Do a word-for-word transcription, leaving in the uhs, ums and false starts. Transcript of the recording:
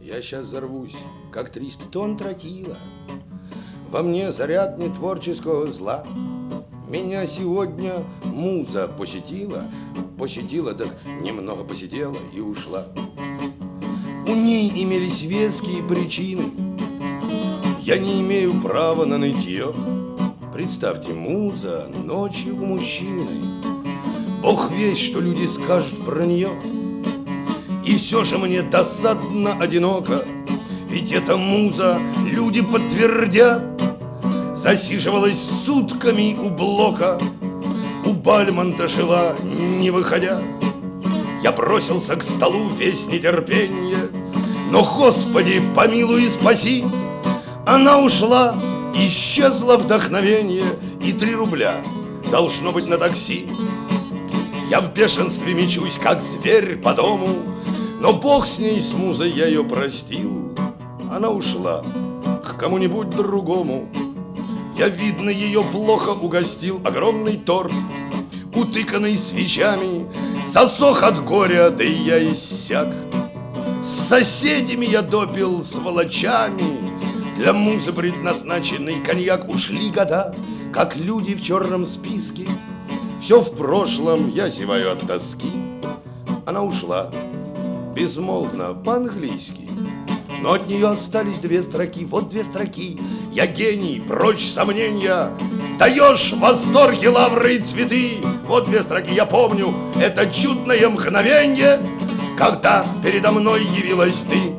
Я сейчас взорвусь, как триста тонн тротила. Во мне заряд нетворческого зла. Меня сегодня муза посетила. Посетила, так немного посидела и ушла. У ней имелись веские причины. Я не имею права на нытье. Представьте, муза ночью у мужчины. Бог весть, что люди скажут про нее. И все же мне досадно одиноко. Ведь эта муза, люди подтвердят, засиживалась сутками у блока. У Бальмонта жила, не выходя. Я бросился к столу весь нетерпенье. Но, Господи, помилуй и спаси. Она ушла, исчезло вдохновение. И три рубля должно быть на такси. Я в бешенстве мечусь, как зверь по дому. Но Бог с ней, с музой, я ее простил. Она ушла к кому-нибудь другому. Я, видно, ее плохо угостил. Огромный торт, утыканный свечами, засох от горя, да и я иссяк. С соседями я допил, сволочами. Для музы предназначенный коньяк. Ушли года, как люди в черном списке. Все в прошлом, я зеваю от тоски. Она ушла безмолвно по-английски, но от нее остались две строки. Вот две строки. Я гений, прочь сомнения. Даешь в восторге лавры и цветы. Вот две строки, я помню это чудное мгновенье, когда передо мной явилась ты.